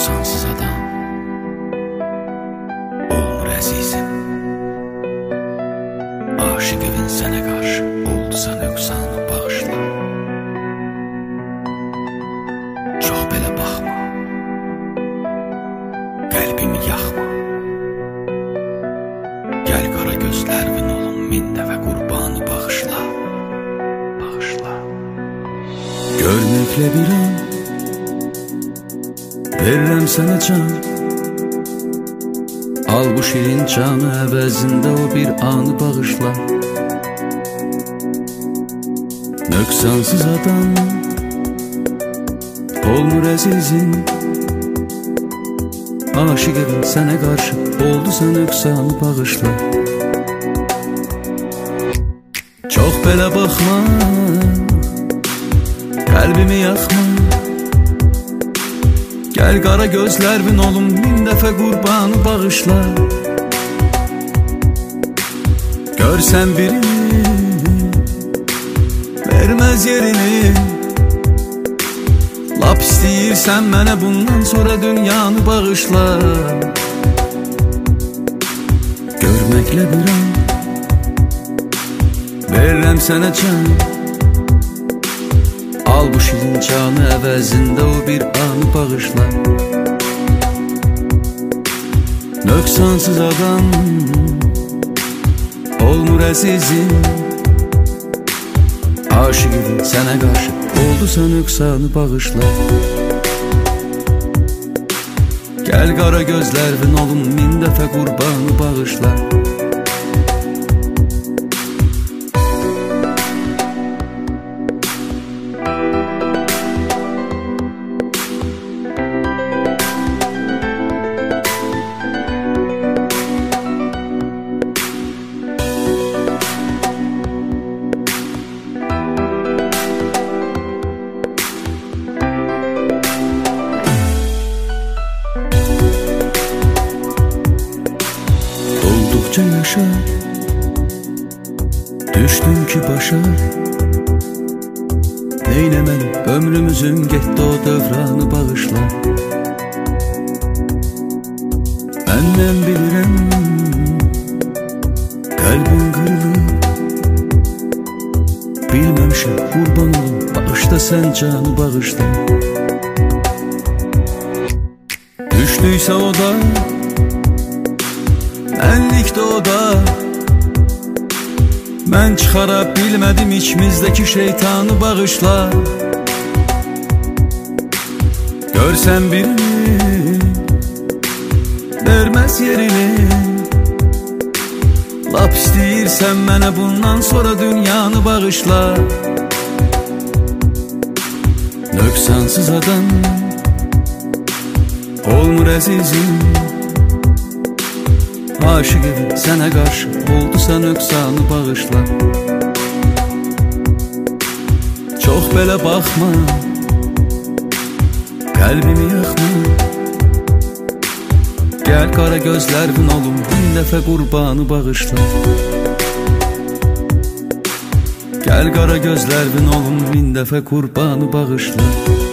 nöqsansız adam olmur əzizim. Aşıq evin sənə qarşı oldusa nöqsanı bağışla. Çox belə baxma, qəlbimi yaxma. Gəl qara gözlərin olum min dəfə qurbanı bağışla. Görməklə bir an verirəm sənə can. Al bu şirin canı əvəzində o bir anı bağışla. Nöqsansız adam olmur əzizim. Aşıq evin sənə qarşı oldusa nöqsanı bağışla. Çox belə baxma, qəlbimi yaxma. Gəl qara gözlərin olum min dəfə qurbanı bağışla. Görsən birini verməz yerini. Lap istəyirsən mənə bundan sonra dünyanı bağışla. Görməklə bir an verirəm sənə can. Al bu şirin canı əvəzində o bir anı bağışla. Nöqsansız adam olmur əzizim. Aşıq evin sənə qarşı oldusa nöqsanı bağışla. Gəl qara gözlərin olum min dəfə qurbanı bağışla. Olduqca yaşa, düşdüm ki başa. Neynəməli ömrümüzün getdi o dövranı bağışla. Məndən bilirəm qəlbim qırılıb. Bilməmişəm qurban olum, bağışla sən canı bağışla. Düşdüysə o da mənlikdə o da. Mən çıxara bilmədim içimizdəki şeytanı bağışla. Görsən birini verməz yerini. Lap istəyirsən mənə bundan sonra dünyanı bağışla. Nöqsansız adam olmur əzizim. Aşıq evin sənə qarşı oldusa nöqsanı bağışla. Çox belə baxma, qəlbimi yaxma. Gəl qara gözlərin olum min dəfə qurbanı bağışla. Gəl qara gözlərin olum min dəfə qurbanı bağışla.